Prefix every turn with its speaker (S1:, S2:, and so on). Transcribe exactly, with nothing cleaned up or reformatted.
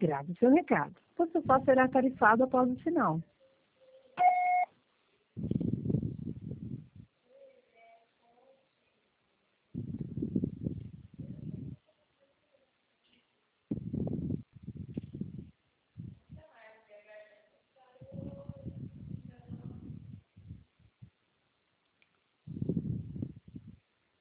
S1: Grave seu recado. Você só será tarifado após o sinal.